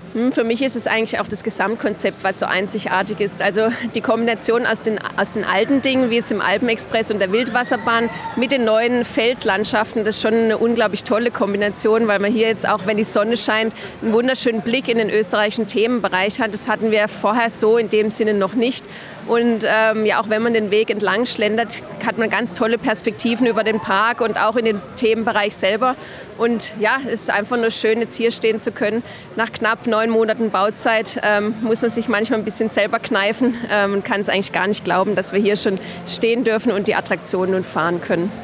Für mich ist es eigentlich auch das Gesamtkonzept, was so einzigartig ist. Also die Kombination aus den alten Dingen, wie jetzt im Alpenexpress und der Wildwasserbahn, mit den neuen Felslandschaften, das ist schon eine unglaublich tolle Kombination, weil man hier jetzt auch, wenn die Sonne scheint, einen wunderschönen Blick in den österreichischen Themenbereich hat. Das hatten wir vorher so in dem Sinne noch nicht. Und ja, auch wenn man den Weg entlang schlendert, hat man ganz tolle Perspektiven über den Park und auch in den Themenbereich selber. Und ja, es ist einfach nur schön, jetzt hier stehen zu können. Nach knapp 9 Monaten Bauzeit muss man sich manchmal ein bisschen selber kneifen und kann es eigentlich gar nicht glauben, dass wir hier schon stehen dürfen und die Attraktionen nun fahren können.